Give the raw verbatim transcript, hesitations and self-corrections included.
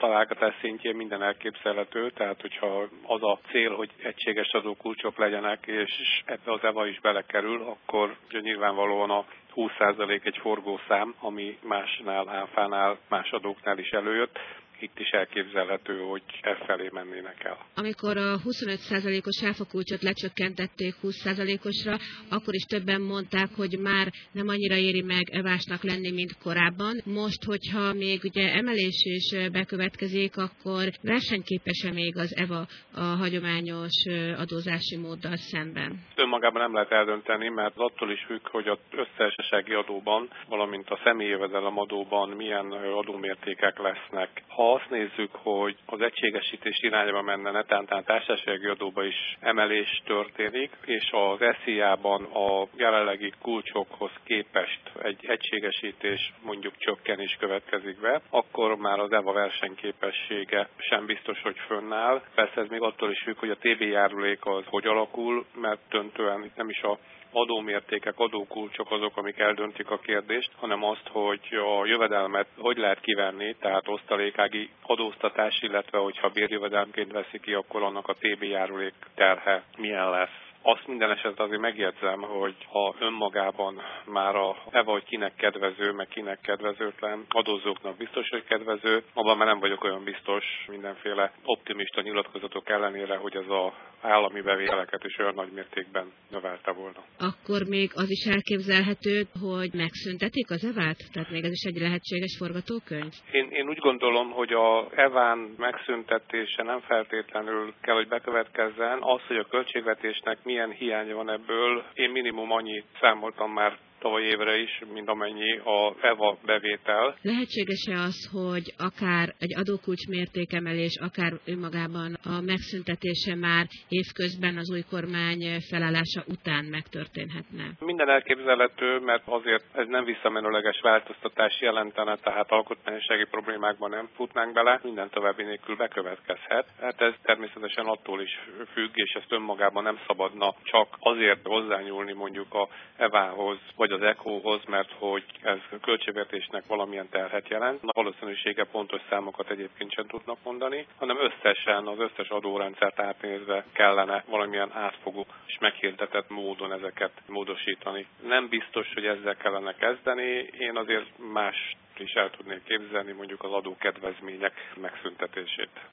találgatás szintjén minden elképzelhető, tehát hogyha az a cél, hogy egységes adókulcsok legyenek, és ebbe az EVA is belekerül, akkor nyilvánvalóan a húsz százalék egy forgószám, ami másnál, áfánál, más adóknál is előjött. Itt is elképzelhető, hogy e felé mennének el. Amikor a huszonöt százalékos áfakulcsot lecsökkentették húsz százalékosra, akkor is többen mondták, hogy már nem annyira éri meg evásnak lenni, mint korábban. Most, hogyha még ugye emelés is bekövetkezik, akkor versenyképes-e még az EVA a hagyományos adózási móddal szemben? Önmagában nem lehet eldönteni, mert attól is függ, hogy az összességi adóban, valamint a személyi jövedelem adóban milyen adómértékek lesznek. Ha azt nézzük, hogy az egységesítés irányába menne, netán tehát társasági adóba is emelés történik, és az es zé á-ban a jelenlegi kulcsokhoz képest egy egységesítés, mondjuk csökkenés következik be, akkor már az EVA versenyképessége sem biztos, hogy fönnáll. Persze ez még attól is függ, hogy a té bé járulék az hogy alakul, mert döntően itt nem is a adómértékek, adókulcsok azok, amik eldöntik a kérdést, hanem azt, hogy a jövedelmet hogy lehet kivenni, tehát osztalékági adóztatás, illetve hogyha bérjövedelmként veszi ki, akkor annak a té bé járulék terhe milyen lesz. Azt minden esetben azért megjegyzem, hogy ha önmagában már a EVA, hogy kinek kedvező, meg kinek kedvezőtlen, adózóknak biztos, hogy kedvező, abban már nem vagyok olyan biztos mindenféle optimista nyilatkozatok ellenére, hogy ez az állami bevételeket is olyan nagy mértékben növelte volna. Akkor még az is elképzelhető, hogy megszüntetik az evát? Tehát még ez is egy lehetséges forgatókönyv? Én, én úgy gondolom, hogy a eván megszüntetése nem feltétlenül kell, hogy bekövetkezzen. Az, hogy a költségvetésnek milyen hiánya van ebből, én minimum annyit számoltam már tavaly évre is, mint amennyi a EVA bevétel. Lehetséges-e az, hogy akár egy adókulcs mértékemelés, akár önmagában a megszüntetése már évközben az új kormány felállása után megtörténhetne? Minden elképzelhető, mert azért ez nem visszamenőleges változtatás jelentene, tehát alkotmányossági problémákban nem futnánk bele, minden további nélkül bekövetkezhet. Hát ez természetesen attól is függ, és ezt önmagában nem szabadna csak azért hozzányúlni mondjuk a evához, vagy az é cé o-hoz, mert hogy ez a költségvetésnek valamilyen terhet jelent. A valószínűsége pontos számokat egyébként sem tudnak mondani, hanem összesen az összes adórendszert átnézve kellene valamilyen átfogó és meghirdetett módon ezeket módosítani. Nem biztos, hogy ezzel kellene kezdeni, én azért más is el tudnék képzelni, mondjuk az adókedvezmények megszüntetését.